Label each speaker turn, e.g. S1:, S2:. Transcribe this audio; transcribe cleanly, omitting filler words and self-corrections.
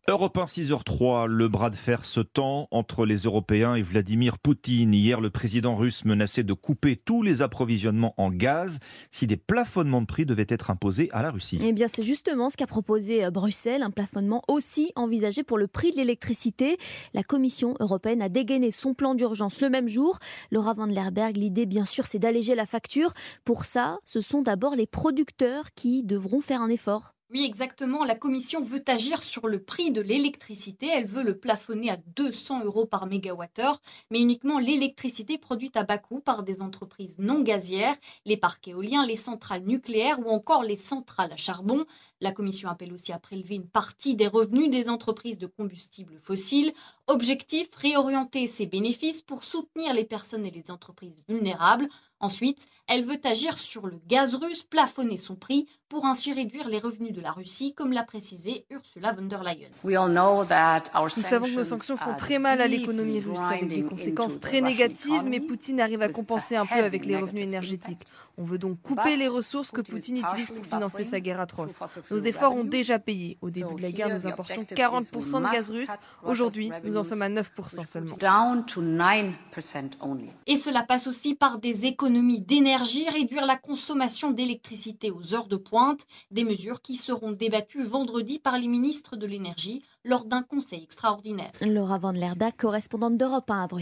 S1: Europe 1, 6h03, le bras de fer se tend entre les Européens et Vladimir Poutine. Hier, le président russe menaçait de couper tous les approvisionnements en gaz si des plafonnements de prix devaient être imposés à la Russie.
S2: Eh bien, c'est justement ce qu'a proposé Bruxelles, un plafonnement aussi envisagé pour le prix de l'électricité. La Commission européenne a dégainé son plan d'urgence le même jour. Laura van der Berg, l'idée, bien sûr, c'est d'alléger la facture. Pour ça, ce sont d'abord les producteurs qui devront faire un effort.
S3: Oui, exactement. La Commission veut agir sur le prix de l'électricité. Elle veut le plafonner à 200 euros par mégawattheure, mais uniquement l'électricité produite à bas coût par des entreprises non gazières, les parcs éoliens, les centrales nucléaires ou encore les centrales à charbon. La Commission appelle aussi à prélever une partie des revenus des entreprises de combustibles fossiles. Objectif, réorienter ces bénéfices pour soutenir les personnes et les entreprises vulnérables. Ensuite, elle veut agir sur le gaz russe, plafonner son prix pour ainsi réduire les revenus de la Russie, comme l'a précisé Ursula von der Leyen.
S4: Nous savons que nos sanctions font très mal à l'économie russe, avec des conséquences très négatives, mais Poutine arrive à compenser un peu avec les revenus énergétiques. On veut donc couper les ressources que Poutine utilise pour financer sa guerre atroce. Nos efforts ont déjà payé. Au début de la guerre, nous importions 40% de gaz russe. Aujourd'hui, nous en sommes à 9% seulement.
S3: Et cela passe aussi par des économies d'énergie, réduire la consommation d'électricité aux heures de pointe, des mesures qui seront débattues vendredi par les ministres de l'énergie lors d'un conseil extraordinaire.
S2: Laura van der Berg, correspondante d'Europe 1 à Bruxelles.